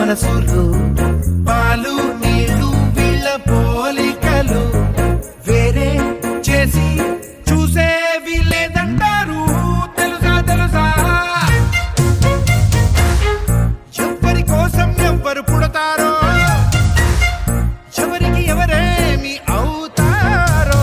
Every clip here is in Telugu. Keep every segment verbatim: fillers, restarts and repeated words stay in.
మనసులు పాలు నీళ్లు వీళ్ళ పోలికలు వేరే చేసి చూసే వీళ్ళేదంటారు తెలుసా తెలుసా ఎవరి కోసం ఎవ్వరు పుడతారో ఎవరికి ఎవరేమి అవుతారో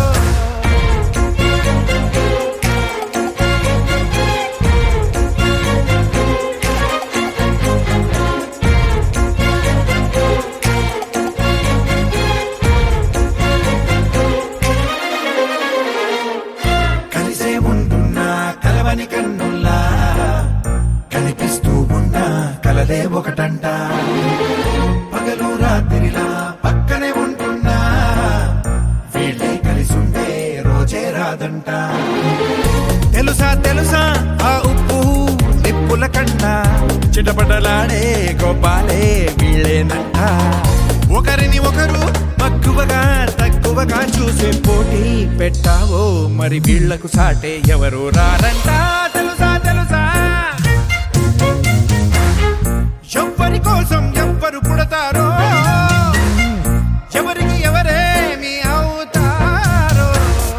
కలిసే ఉంటున్నా కలవని కన్నుల్లా కనిపిస్తూ ఉన్నా కలలే ఒకటంట పగలు రాత్రిలా పక్కనే ఉంటున్నా వీళ్ళే కలిసుండే రోజే రాదంట తెలుసా తెలుసా ఆ ఉప్పు నిప్పుల కన్నా చిటపటలాడే గోపాలే వీళ్ళేనంట ఒకరిని ఒకరు మక్కువగా తక్కువగా చూసే పోటీ పెట్టావో మరి వీళ్లకు సాటే ఎవరు రారంట తెలుసా తెలుసా ఎవ్వరి కోసం ఎవ్వరు పుడతారో ఎవరికి ఎవరేమి అవుతారో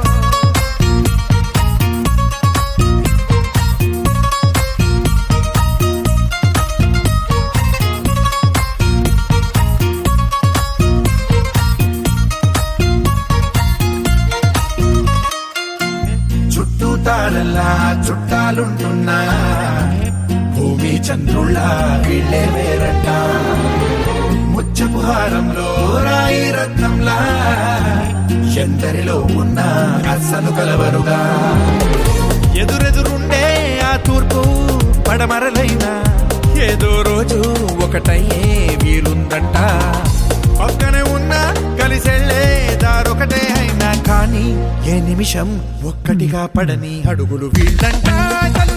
చుట్టూ తాళల్లా చుట్టాలుంటున్నా భూమి చంద్రుళ్ళ వీళ్ళే వేరంట ముచ్చపు హారంలో రాయి రత్నంలా ఎందరిలో ఉన్న అస్సలు కలవరుగా ఎదురెదురుండే ఆ తూర్పు పడమరలైనా ఏదో రోజు ఒకటయ్యే వీలుందంట పక్కనే ఉన్న కలిసెళ్ళే దారొకటే అయినా కానీ ఏ నిమిషం ఒక్కటిగా పడని అడుగులు వీళ్ళంట